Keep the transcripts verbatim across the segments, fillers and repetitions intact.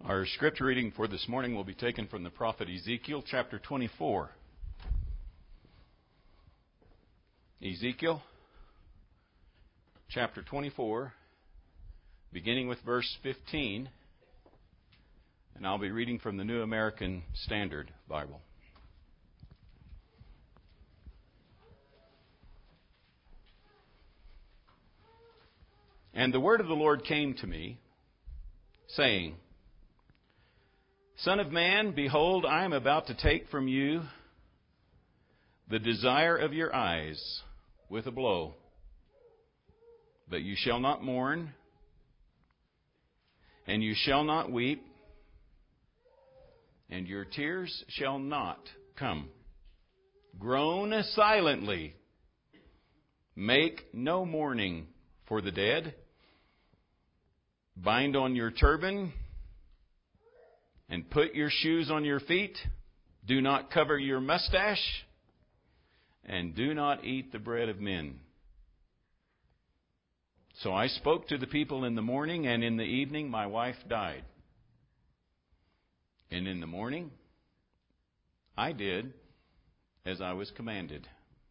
Our scripture reading for this morning will be taken from the prophet Ezekiel, chapter twenty-four. Ezekiel, chapter twenty-four, beginning with verse fifteen, and I'll be reading from the New American Standard Bible. And the word of the Lord came to me, saying, Son of man, behold, I am about to take from you the desire of your eyes with a blow. But you shall not mourn, and you shall not weep, and your tears shall not come. Groan silently. Make no mourning for the dead. Bind on your turban and put your shoes on your feet. Do not cover your mustache, and do not eat the bread of men. So I spoke to the people in the morning, and in the evening my wife died. And in the morning I did as I was commanded.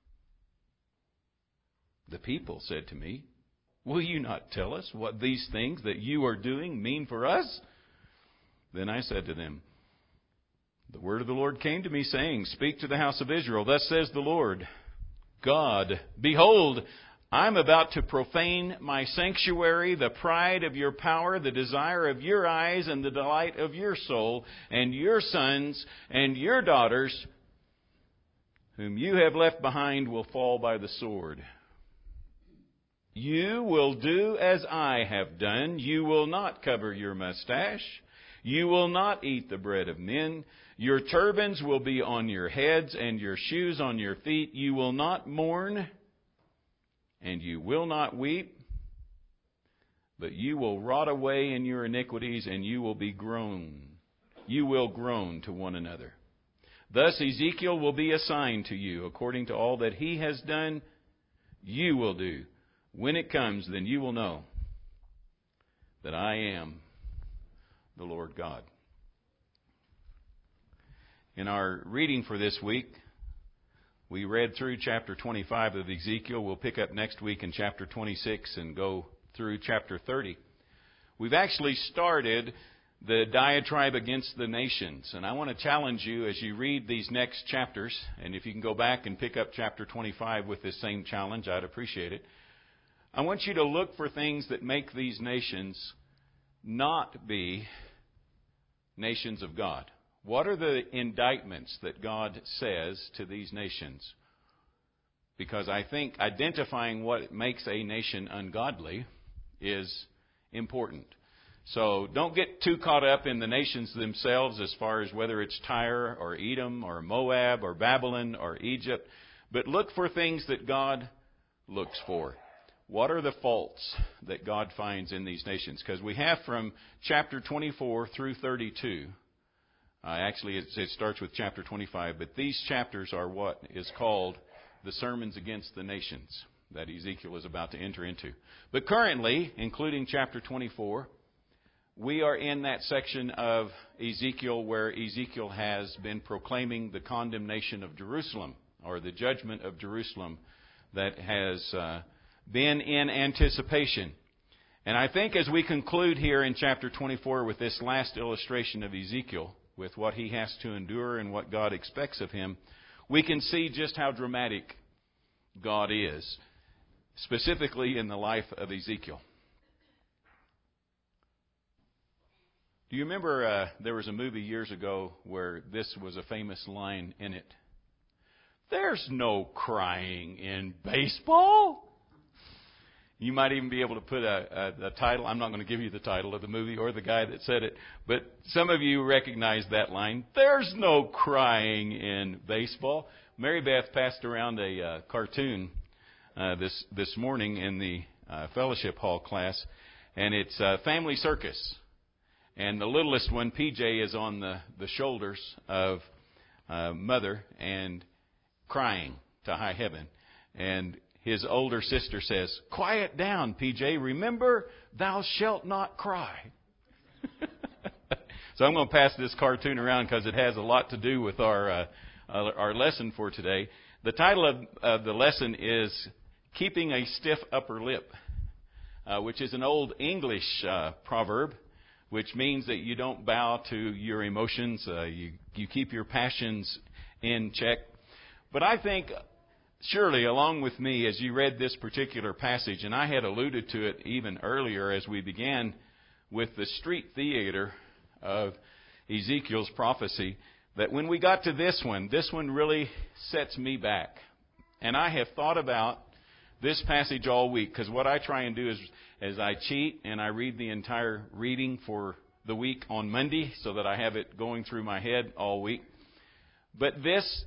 The people said to me, Will you not tell us what these things that you are doing mean for us? Then I said to them, The word of the Lord came to me, saying, Speak to the house of Israel. Thus says the Lord God, Behold, I am about to profane my sanctuary, the pride of your power, the desire of your eyes, and the delight of your soul, and your sons and your daughters, whom you have left behind, will fall by the sword. You will do as I have done. You will not cover your mustache. You will not eat the bread of men. Your turbans will be on your heads and your shoes on your feet. You will not mourn and you will not weep, but you will rot away in your iniquities and you will be groan. You will groan to one another. Thus Ezekiel will be a sign to you. According to all that he has done, you will do. When it comes, then you will know that I am the Lord God. In our reading for this week, we read through chapter twenty-five of Ezekiel. We'll pick up next week in chapter twenty-six and go through chapter thirty. We've actually started the diatribe against the nations. And I want to challenge you as you read these next chapters, and if you can go back and pick up chapter twenty-five with this same challenge, I'd appreciate it. I want you to look for things that make these nations not be nations of God. What are the indictments that God says to these nations? Because I think identifying what makes a nation ungodly is important. So don't get too caught up in the nations themselves as far as whether it's Tyre or Edom or Moab or Babylon or Egypt, but look for things that God looks for. What are the faults that God finds in these nations? Because we have from chapter twenty-four through thirty-two. Uh, actually, it, it starts with chapter twenty-five. But these chapters are what is called the sermons against the nations that Ezekiel is about to enter into. But currently, including chapter twenty-four, we are in that section of Ezekiel where Ezekiel has been proclaiming the condemnation of Jerusalem, or the judgment of Jerusalem that has Uh, been in anticipation. And I think as we conclude here in chapter twenty-four with this last illustration of Ezekiel, with what he has to endure and what God expects of him, we can see just how dramatic God is, specifically in the life of Ezekiel. Do you remember uh, there was a movie years ago where this was a famous line in it? There's no crying in baseball. You might even be able to put a, a, a title. I'm not going to give you the title of the movie or the guy that said it, but some of you recognize that line. There's no crying in baseball. Mary Beth passed around a uh, cartoon uh, this this morning in the uh, fellowship hall class, and it's uh, Family Circus. And the littlest one, P J, is on the, the shoulders of uh, Mother and crying to high heaven. And his older sister says, Quiet down, P J. Remember, thou shalt not cry. So I'm going to pass this cartoon around because it has a lot to do with our uh, our lesson for today. The title of, of the lesson is Keeping a Stiff Upper Lip, uh, which is an old English uh, proverb, which means that you don't bow to your emotions, uh, you, you keep your passions in check. But I think, surely, along with me, as you read this particular passage, and I had alluded to it even earlier as we began with the street theater of Ezekiel's prophecy, that when we got to this one, this one really sets me back. And I have thought about this passage all week, because what I try and do is, is I cheat and I read the entire reading for the week on Monday so that I have it going through my head all week. But this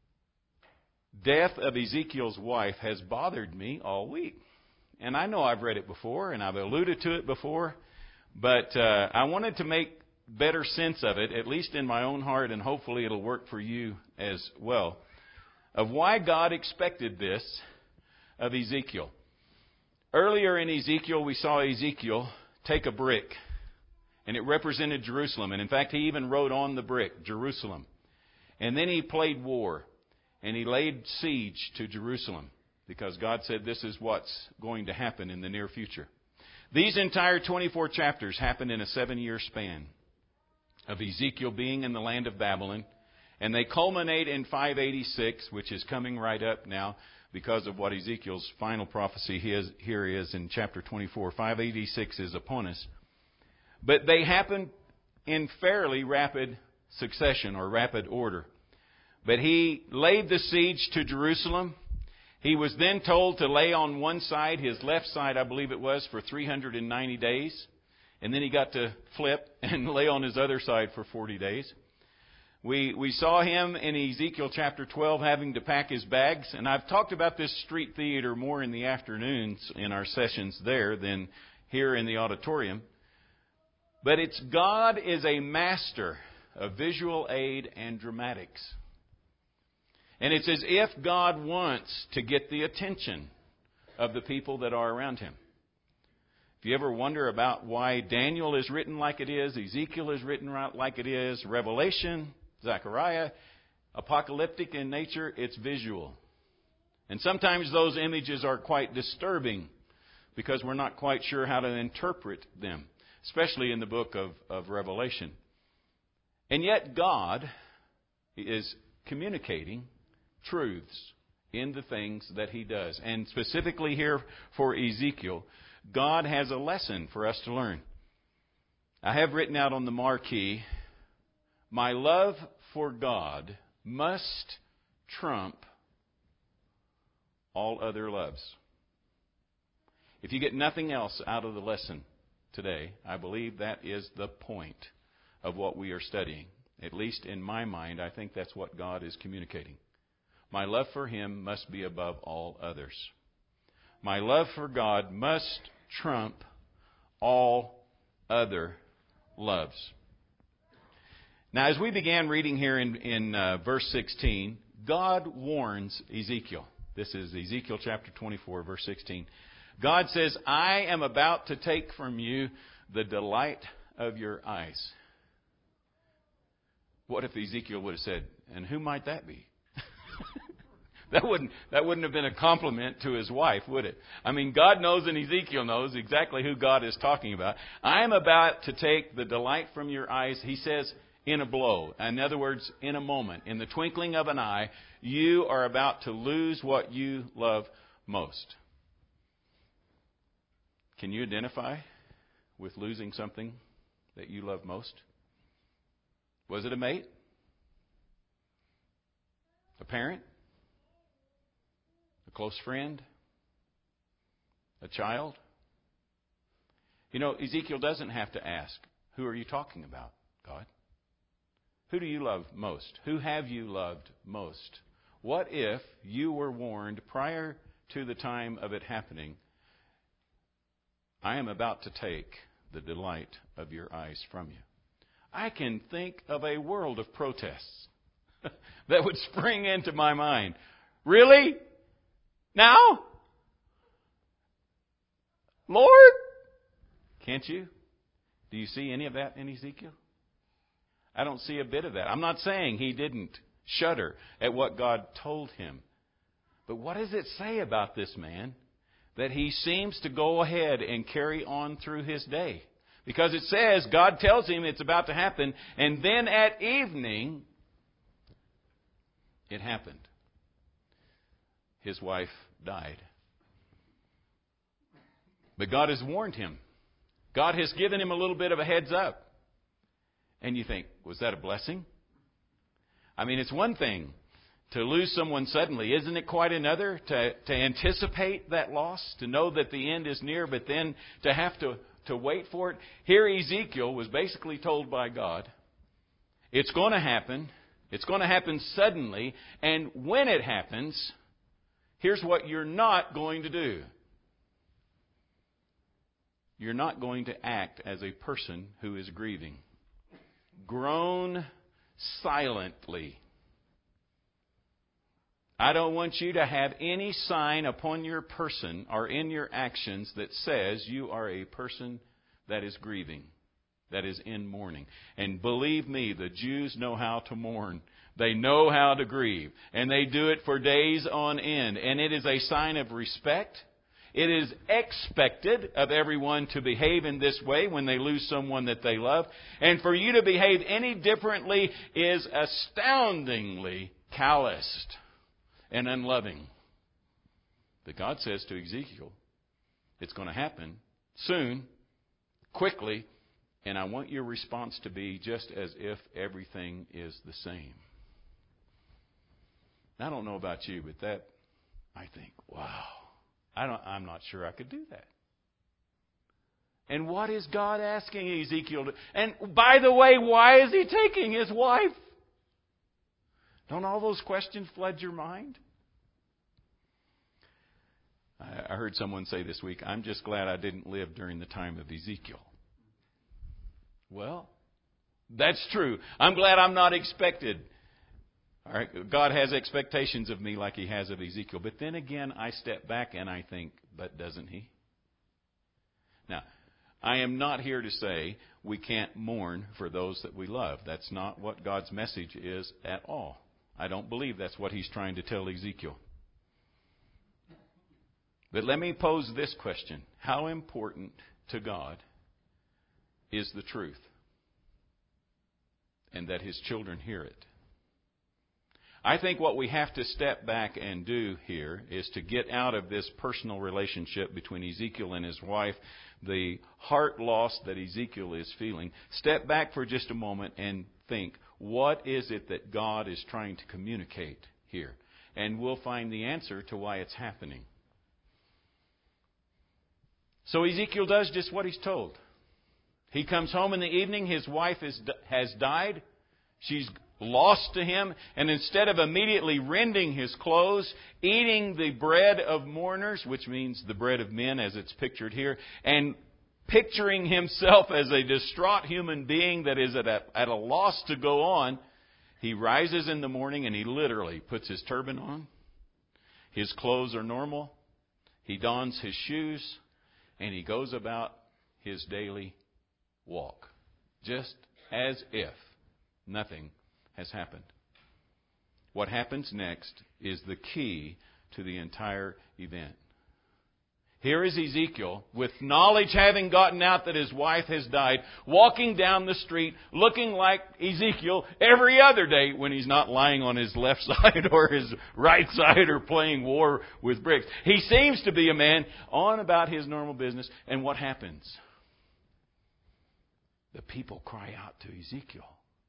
death of Ezekiel's wife has bothered me all week. And I know I've read it before and I've alluded to it before, but uh, I wanted to make better sense of it, at least in my own heart, and hopefully it'll work for you as well, of why God expected this of Ezekiel. Earlier in Ezekiel, we saw Ezekiel take a brick, and it represented Jerusalem. And in fact, he even wrote on the brick, Jerusalem. And then he played war. And he laid siege to Jerusalem because God said this is what's going to happen in the near future. These entire twenty-four chapters happened in a seven-year span of Ezekiel being in the land of Babylon. And they culminate in five eighty-six, which is coming right up now because of what Ezekiel's final prophecy is, here is in chapter twenty-four. five eighty-six is upon us. But they happen in fairly rapid succession or rapid order. But he laid the siege to Jerusalem. He was then told to lay on one side, his left side, I believe it was, for three hundred ninety days. And then he got to flip and lay on his other side for forty days. We we saw him in Ezekiel chapter twelve having to pack his bags. And I've talked about this street theater more in the afternoons in our sessions there than here in the auditorium. But it's God is a master of visual aid and dramatics. And it's as if God wants to get the attention of the people that are around him. If you ever wonder about why Daniel is written like it is, Ezekiel is written like it is, Revelation, Zechariah, apocalyptic in nature, it's visual. And sometimes those images are quite disturbing because we're not quite sure how to interpret them, especially in the book of, of Revelation. And yet God is communicating truths in the things that he does. And specifically here for Ezekiel, God has a lesson for us to learn. I have written out on the marquee, my love for God must trump all other loves. If you get nothing else out of the lesson today, I believe that is the point of what we are studying. At least in my mind, I think that's what God is communicating. My love for him must be above all others. My love for God must trump all other loves. Now, as we began reading here in, in uh, verse sixteen, God warns Ezekiel. This is Ezekiel chapter twenty-four, verse sixteen. God says, I am about to take from you the delight of your eyes. What if Ezekiel would have said, and who might that be? That wouldn't that wouldn't have been a compliment to his wife, would it? I mean, God knows and Ezekiel knows exactly who God is talking about. I am about to take the delight from your eyes, he says, in a blow. In other words, in a moment, in the twinkling of an eye, you are about to lose what you love most. Can you identify with losing something that you love most? Was it a mate? A parent? A close friend? A child? You know, Ezekiel doesn't have to ask, who are you talking about, God? Who do you love most? Who have you loved most? What if you were warned prior to the time of it happening, I am about to take the delight of your eyes from you? I can think of a world of protests that would spring into my mind. Really? Now? Lord? Can't you? Do you see any of that in Ezekiel? I don't see a bit of that. I'm not saying he didn't shudder at what God told him. But what does it say about this man that he seems to go ahead and carry on through his day? Because it says, God tells him it's about to happen, and then at evening, it happened. His wife died. But God has warned him. God has given him a little bit of a heads up. And you think, was that a blessing? I mean, it's one thing to lose someone suddenly. Isn't it quite another to, to anticipate that loss, to know that the end is near, but then to have to, to wait for it? Here Ezekiel was basically told by God, it's going to happen. It's going to happen suddenly. And when it happens, here's what you're not going to do. You're not going to act as a person who is grieving. Groan silently. I don't want you to have any sign upon your person or in your actions that says you are a person that is grieving, that is in mourning. And believe me, the Jews know how to mourn. They know how to grieve. And they do it for days on end. And it is a sign of respect. It is expected of everyone to behave in this way when they lose someone that they love. And for you to behave any differently is astoundingly calloused and unloving. But God says to Ezekiel, it's going to happen soon, quickly, and I want your response to be just as if everything is the same. I don't know about you, but that, I think, wow. I don't, I'm not sure I could do that. And what is God asking Ezekiel to... And by the way, why is he taking his wife? Don't all those questions flood your mind? I heard someone say this week, I'm just glad I didn't live during the time of Ezekiel. Well, that's true. I'm glad I'm not expected. All right, God has expectations of me like He has of Ezekiel. But then again, I step back and I think, but doesn't He? Now, I am not here to say we can't mourn for those that we love. That's not what God's message is at all. I don't believe that's what He's trying to tell Ezekiel. But let me pose this question. How important to God is the truth? And that His children hear it. I think what we have to step back and do here is to get out of this personal relationship between Ezekiel and his wife, the heart loss that Ezekiel is feeling. Step back for just a moment and think, what is it that God is trying to communicate here? And we'll find the answer to why it's happening. So Ezekiel does just what he's told. He comes home in the evening, his wife is, has died. She's lost to him, and instead of immediately rending his clothes, eating the bread of mourners, which means the bread of men as it's pictured here, and picturing himself as a distraught human being that is at a, at a loss to go on, he rises in the morning and he literally puts his turban on. His clothes are normal. He dons his shoes, and he goes about his daily walk, just as if nothing has happened. What happens next is the key to the entire event. Here is Ezekiel, with knowledge having gotten out that his wife has died, walking down the street looking like Ezekiel every other day when he's not lying on his left side or his right side or playing war with bricks. He seems to be a man on about his normal business. And what happens? The people cry out to Ezekiel,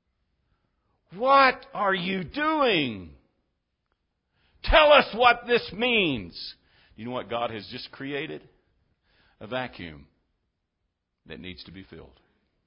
"What are you doing? Tell us what this means." You know what God has just created? A vacuum that needs to be filled.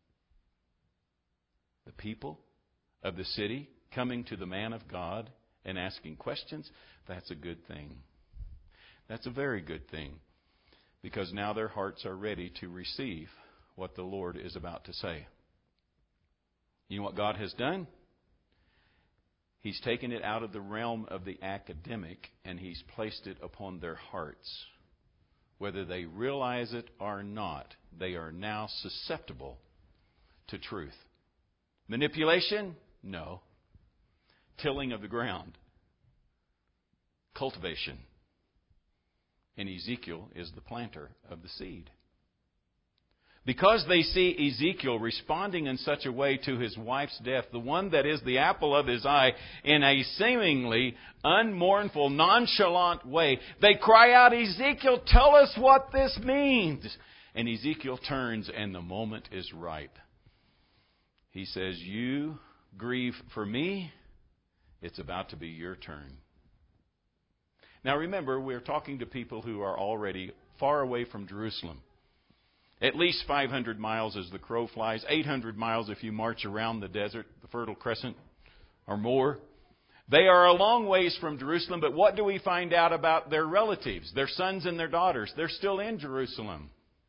The people of the city coming to the man of God and asking questions, that's a good thing. That's a very good thing. Because now their hearts are ready to receive what the Lord is about to say. You know what God has done? He's taken it out of the realm of the academic and He's placed it upon their hearts. Whether they realize it or not, they are now susceptible to truth. Manipulation? No. Tilling of the ground. Cultivation. And Ezekiel is the planter of the seed. Because they see Ezekiel responding in such a way to his wife's death, the one that is the apple of his eye, in a seemingly unmournful, nonchalant way, they cry out, Ezekiel, tell us what this means. And Ezekiel turns and the moment is ripe. He says, you grieve for me, it's about to be your turn. Now remember, we're talking to people who are already far away from Jerusalem. At least five hundred miles as the crow flies, eight hundred miles if you march around the desert, the Fertile Crescent, or more. They are a long ways from Jerusalem, but what do we find out about their relatives, their sons and their daughters? They're still in Jerusalem.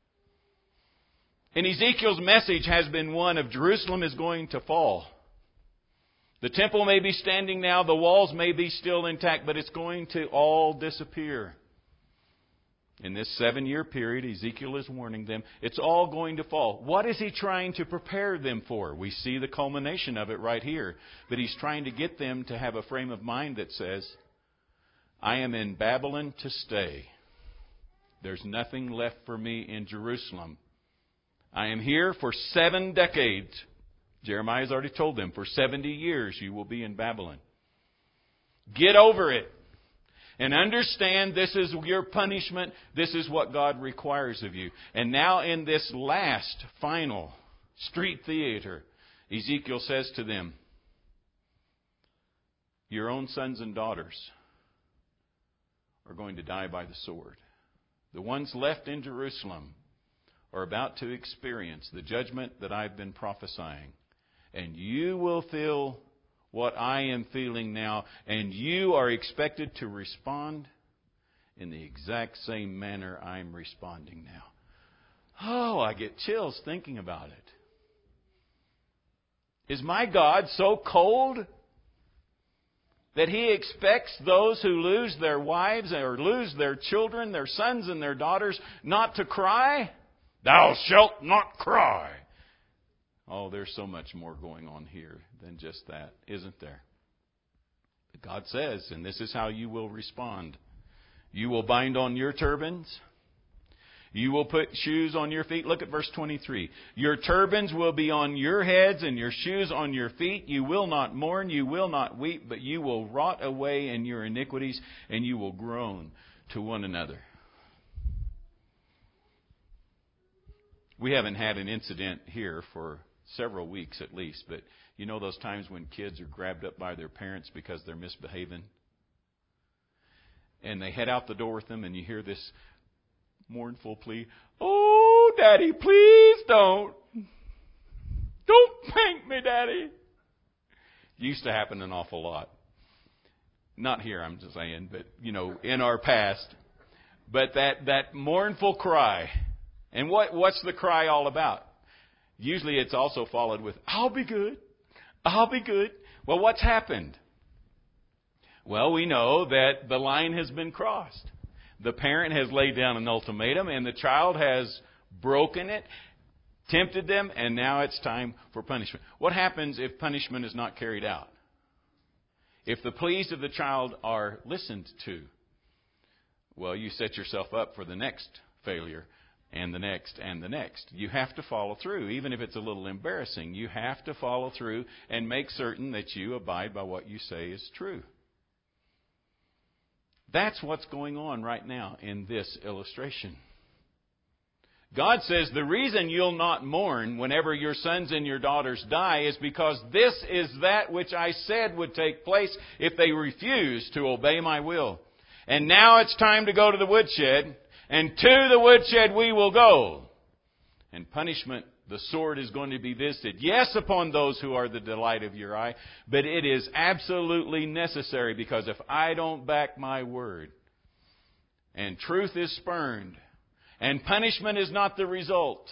And Ezekiel's message has been one of Jerusalem is going to fall. The temple may be standing now, the walls may be still intact, but it's going to all disappear. In this seven-year period, Ezekiel is warning them, it's all going to fall. What is he trying to prepare them for? We see the culmination of it right here. But he's trying to get them to have a frame of mind that says, I am in Babylon to stay. There's nothing left for me in Jerusalem. I am here for seven decades. Jeremiah has already told them, for seventy years you will be in Babylon. Get over it. And understand this is your punishment. This is what God requires of you. And now in this last, final street theater, Ezekiel says to them, your own sons and daughters are going to die by the sword. The ones left in Jerusalem are about to experience the judgment that I've been prophesying. And you will feel what I am feeling now, and you are expected to respond in the exact same manner I'm responding now. Oh, I get chills thinking about it. Is my God so cold that He expects those who lose their wives or lose their children, their sons and their daughters, not to cry? Thou shalt not cry. Oh, there's so much more going on here than just that, isn't there? But God says, and this is how you will respond. You will bind on your turbans. You will put shoes on your feet. Look at verse twenty-three. Your turbans will be on your heads and your shoes on your feet. You will not mourn, you will not weep, but you will rot away in your iniquities, and you will groan to one another. We haven't had an incident here for several weeks at least, but you know those times when kids are grabbed up by their parents because they're misbehaving? And they head out the door with them, and you hear this mournful plea, oh, Daddy, please don't. Don't spank me, Daddy. It used to happen an awful lot. Not here, I'm just saying, but, you know, in our past. But that, that mournful cry. And what, what's the cry all about? Usually it's also followed with, I'll be good. I'll be good. Well, what's happened? Well, we know that the line has been crossed. The parent has laid down an ultimatum, and the child has broken it, tempted them, and now it's time for punishment. What happens if punishment is not carried out? If the pleas of the child are listened to, well, you set yourself up for the next failure. And the next, and the next. You have to follow through, even if it's a little embarrassing. You have to follow through and make certain that you abide by what you say is true. That's what's going on right now in this illustration. God says the reason you'll not mourn whenever your sons and your daughters die is because this is that which I said would take place if they refuse to obey my will. And now it's time to go to the woodshed. And to the woodshed we will go. And punishment, the sword is going to be visited. Yes, upon those who are the delight of your eye. But it is absolutely necessary, because if I don't back my word, and truth is spurned, and punishment is not the result,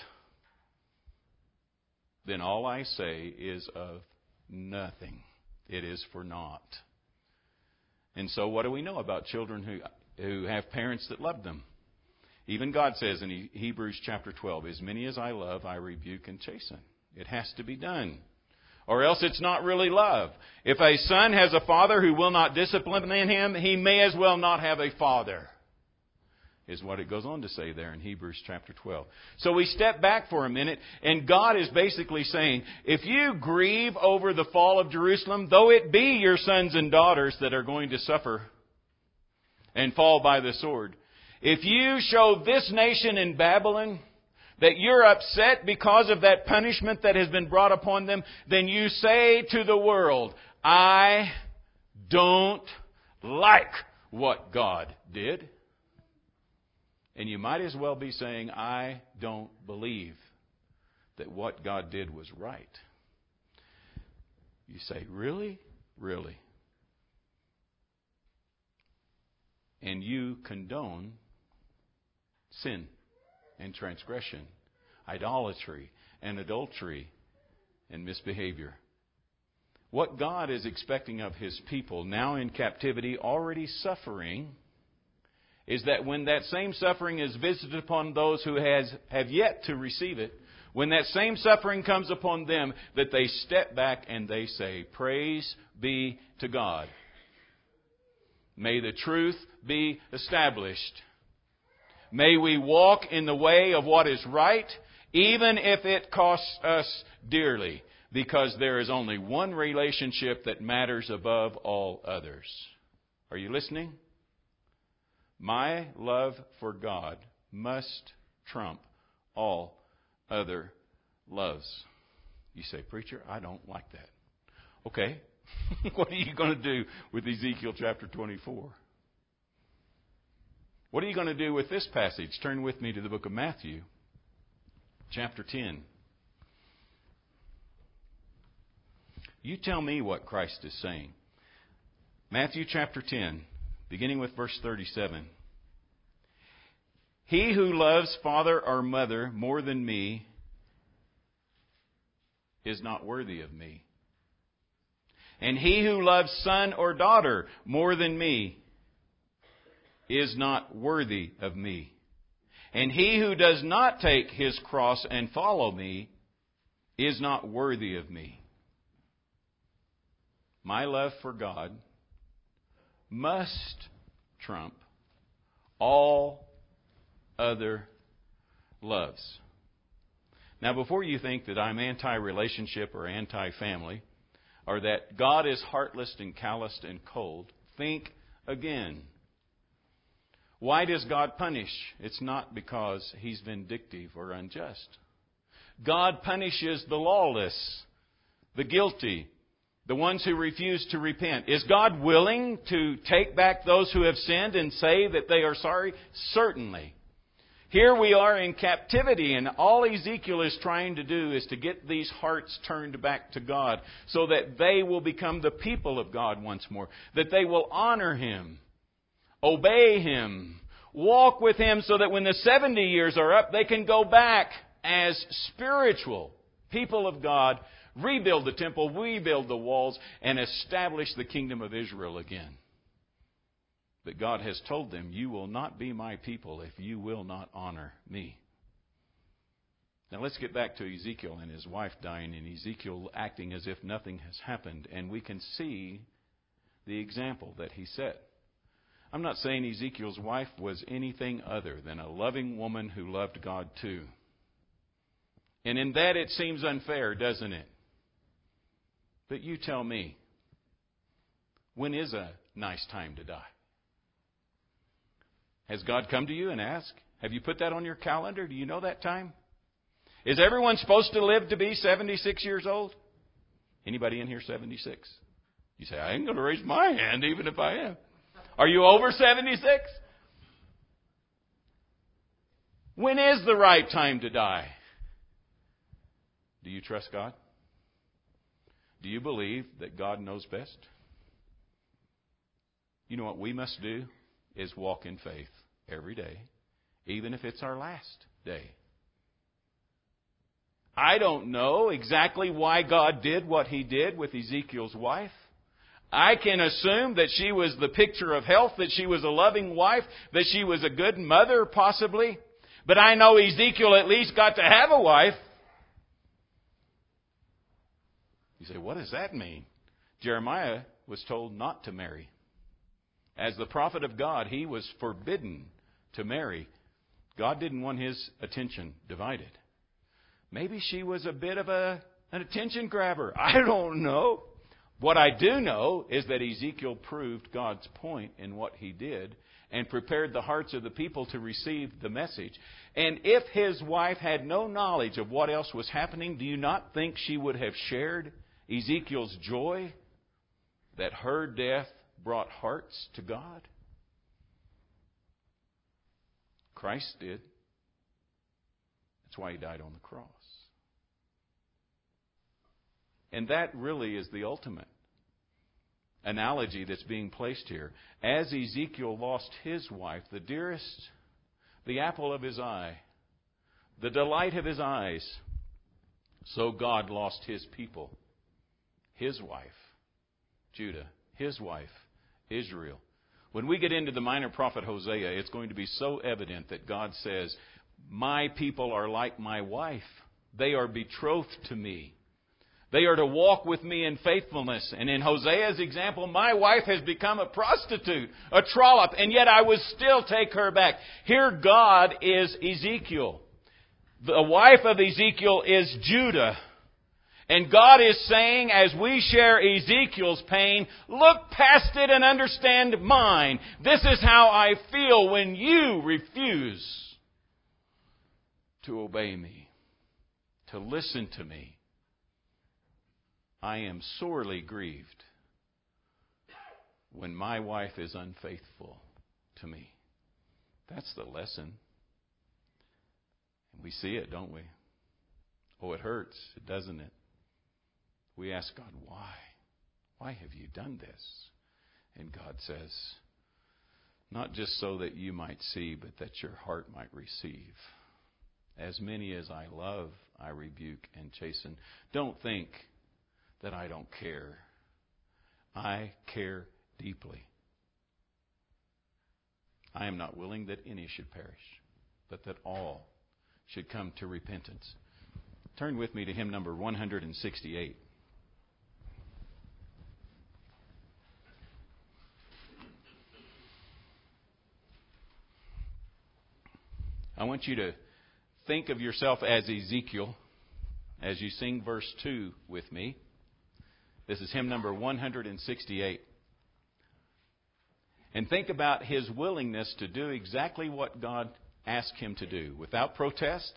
then all I say is of nothing. It is for naught. And so what do we know about children who, who have parents that love them? Even God says in Hebrews chapter twelve, as many as I love, I rebuke and chasten. It has to be done. Or else it's not really love. If a son has a father who will not discipline him, he may as well not have a father, is what it goes on to say there in Hebrews chapter twelve. So we step back for a minute, and God is basically saying, if you grieve over the fall of Jerusalem, though it be your sons and daughters that are going to suffer and fall by the sword, if you show this nation in Babylon that you're upset because of that punishment that has been brought upon them, then you say to the world, I don't like what God did. And you might as well be saying, I don't believe that what God did was right. You say, really? Really? And you condone sin and transgression, idolatry and adultery and misbehavior. What God is expecting of His people now in captivity, already suffering, is that when that same suffering is visited upon those who has, have yet to receive it, when that same suffering comes upon them, that they step back and they say, praise be to God. May the truth be established. May we walk in the way of what is right, even if it costs us dearly, because there is only one relationship that matters above all others. Are you listening? My love for God must trump all other loves. You say, preacher, I don't like that. Okay. What are you going to do with Ezekiel chapter twenty-four? What are you going to do with this passage? Turn with me to the book of Matthew, chapter ten. You tell me what Christ is saying. Matthew chapter ten, beginning with verse thirty-seven. He who loves father or mother more than me is not worthy of me. And he who loves son or daughter more than me is not worthy of me. And he who does not take his cross and follow me is not worthy of me. My love for God must trump all other loves. Now, before you think that I'm anti-relationship or anti-family, or that God is heartless and calloused and cold, think again. Why does God punish? It's not because He's vindictive or unjust. God punishes the lawless, the guilty, the ones who refuse to repent. Is God willing to take back those who have sinned and say that they are sorry? Certainly. Here we are in captivity, and all Ezekiel is trying to do is to get these hearts turned back to God so that they will become the people of God once more, that they will honor Him, obey Him, walk with Him so that when the seventy years are up, they can go back as spiritual people of God, rebuild the temple, rebuild the walls, and establish the kingdom of Israel again. But God has told them, you will not be my people if you will not honor me. Now let's get back to Ezekiel and his wife dying, and Ezekiel acting as if nothing has happened. And we can see the example that he set. I'm not saying Ezekiel's wife was anything other than a loving woman who loved God too. And in that it seems unfair, doesn't it? But you tell me, when is a nice time to die? Has God come to you and asked? Have you put that on your calendar? Do you know that time? Is everyone supposed to live to be seventy-six years old? Anybody in here seventy-six? You say, I ain't going to raise my hand even if I am. Are you over seventy-six? When is the right time to die? Do you trust God? Do you believe that God knows best? You know what we must do is walk in faith every day, even if it's our last day. I don't know exactly why God did what He did with Ezekiel's wife. I can assume that she was the picture of health, that she was a loving wife, that she was a good mother, possibly. But I know Ezekiel at least got to have a wife. You say, what does that mean? Jeremiah was told not to marry. As the prophet of God, he was forbidden to marry. God didn't want his attention divided. Maybe she was a bit of a, an attention grabber. I don't know. What I do know is that Ezekiel proved God's point in what he did and prepared the hearts of the people to receive the message. And if his wife had no knowledge of what else was happening, do you not think she would have shared Ezekiel's joy that her death brought hearts to God? Christ did. That's why he died on the cross. And that really is the ultimate analogy that's being placed here. As Ezekiel lost his wife, the dearest, the apple of his eye, the delight of his eyes, so God lost his people, his wife, Judah, his wife, Israel. When we get into the minor prophet Hosea, it's going to be so evident that God says, my people are like my wife. They are betrothed to me. They are to walk with me in faithfulness. And in Hosea's example, my wife has become a prostitute, a trollop, and yet I would still take her back. Here God is Ezekiel. The wife of Ezekiel is Judah. And God is saying, as we share Ezekiel's pain, look past it and understand mine. This is how I feel when you refuse to obey me, to listen to me. I am sorely grieved when my wife is unfaithful to me. That's the lesson. We see it, don't we? Oh, it hurts, doesn't it? We ask God, why? Why have you done this? And God says, not just so that you might see, but that your heart might receive. As many as I love, I rebuke and chasten. Don't think that I don't care. I care deeply. I am not willing that any should perish, but that all should come to repentance. Turn with me to hymn number one hundred sixty-eight. I want you to think of yourself as Ezekiel as you sing verse two with me. This is hymn number one hundred sixty-eight. And think about his willingness to do exactly what God asked him to do, without protest,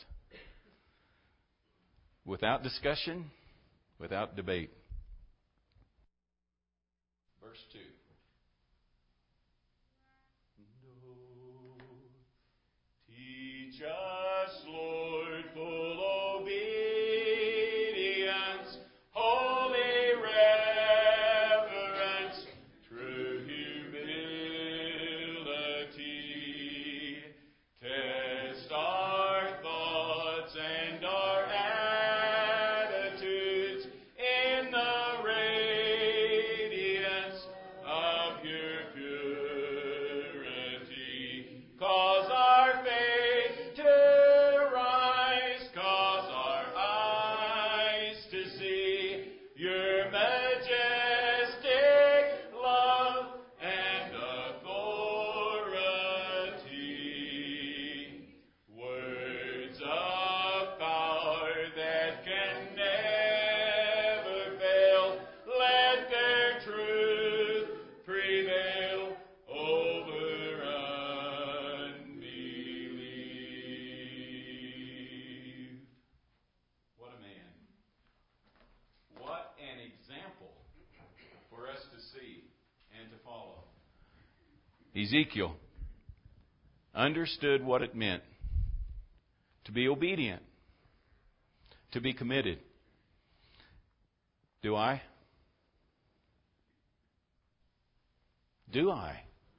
without discussion, without debate. Verse two. Teach us, Lord, full obedience, holy reverence, true humility. Test our thoughts and our attitudes in the radiance of your purity. Cause our faith to rise, cause our eyes to see your majestic love and authority. Words of power that can never fail, let their truth prevail over unbelief. What a man. What an example for us to see and to follow. Ezekiel understood what it meant to be obedient, to be committed. Do I? Do I?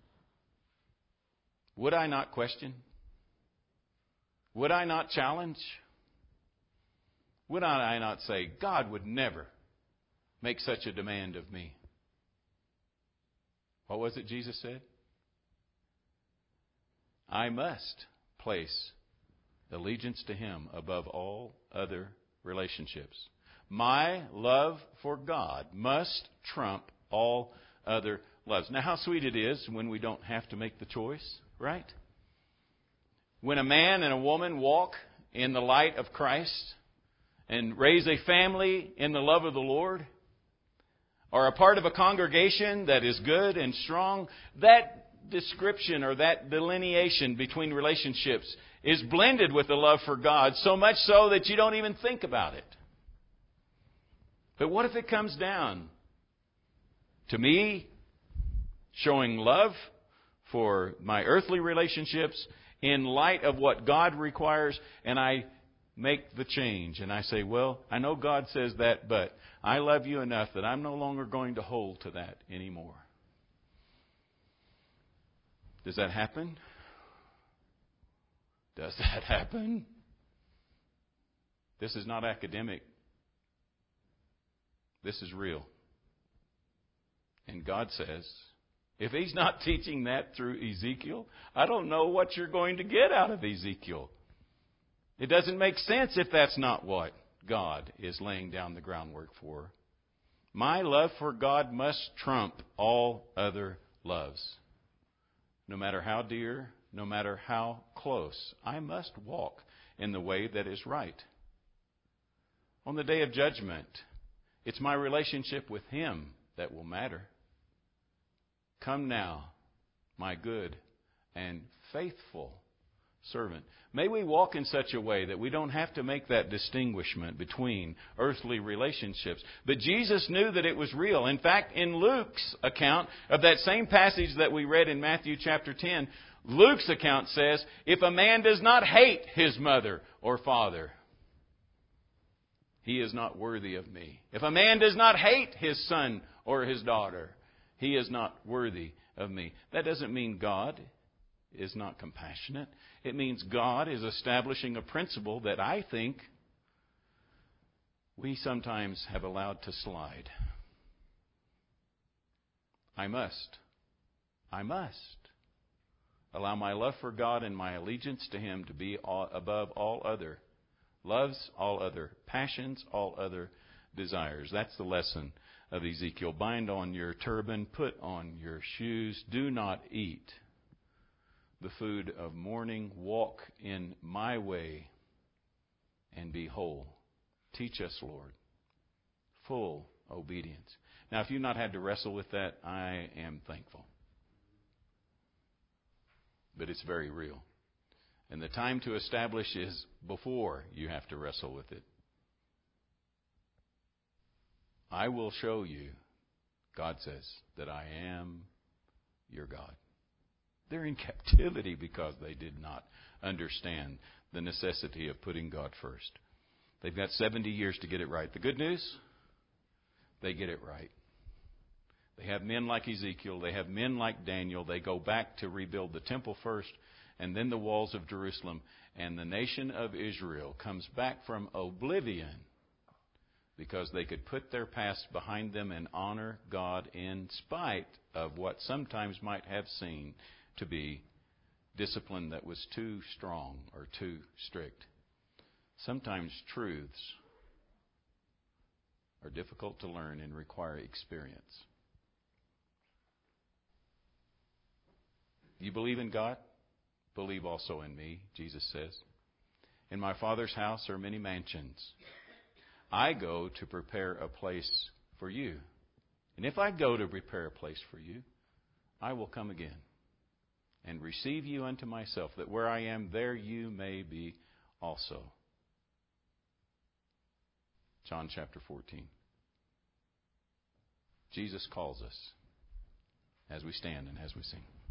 Would I not question? Would I not challenge? Would I not say, God would never make such a demand of me? What was it Jesus said? I must place allegiance to Him above all other relationships. My love for God must trump all other loves. Now, how sweet it is when we don't have to make the choice, right? When a man and a woman walk in the light of Christ and raise a family in the love of the Lord, or a part of a congregation that is good and strong, that description or that delineation between relationships is blended with the love for God, so much so that you don't even think about it. But what if it comes down to me showing love for my earthly relationships in light of what God requires, and I make the change and I say, well, I know God says that, but I love you enough that I'm no longer going to hold to that anymore. Does that happen? Does that happen? This is not academic. This is real. And God says, if He's not teaching that through Ezekiel, I don't know what you're going to get out of Ezekiel. It doesn't make sense if that's not what God is laying down the groundwork for. My love for God must trump all other loves. No matter how dear, no matter how close, I must walk in the way that is right. On the day of judgment, it's my relationship with Him that will matter. Come now, my good and faithful servant. May we walk in such a way that we don't have to make that distinguishment between earthly relationships. But Jesus knew that it was real. In fact, in Luke's account of that same passage that we read in Matthew chapter ten, Luke's account says, if a man does not hate his mother or father, he is not worthy of me. If a man does not hate his son or his daughter, he is not worthy of me. That doesn't mean God is not compassionate. It means God is establishing a principle that I think we sometimes have allowed to slide. I must. I must allow my love for God and my allegiance to Him to be all, above all other loves, all other passions, all other desires. That's the lesson of Ezekiel. Bind on your turban, put on your shoes, do not eat the food of mourning, walk in my way and be whole. Teach us, Lord, full obedience. Now, if you've not had to wrestle with that, I am thankful. But it's very real. And the time to establish is before you have to wrestle with it. I will show you, God says, that I am your God. They're in captivity because they did not understand the necessity of putting God first. They've got seventy years to get it right. The good news, they get it right. They have men like Ezekiel. They have men like Daniel. They go back to rebuild the temple first and then the walls of Jerusalem. And the nation of Israel comes back from oblivion because they could put their past behind them and honor God in spite of what sometimes might have seemed to be discipline that was too strong or too strict. Sometimes truths are difficult to learn and require experience. You believe in God? Believe also in me, Jesus says. In my Father's house are many mansions. I go to prepare a place for you. And if I go to prepare a place for you, I will come again and receive you unto myself, that where I am, there you may be also. John chapter fourteen. Jesus calls us as we stand and as we sing.